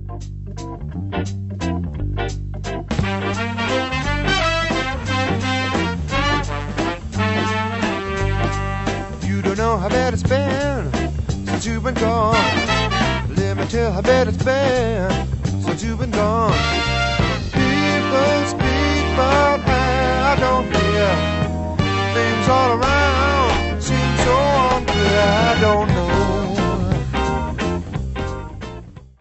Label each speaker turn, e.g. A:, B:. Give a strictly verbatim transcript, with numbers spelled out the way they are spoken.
A: You don't know how bad it's been since you've been gone. Let me tell how bad it's been since you've been gone. People speak, but I don't hear things all around.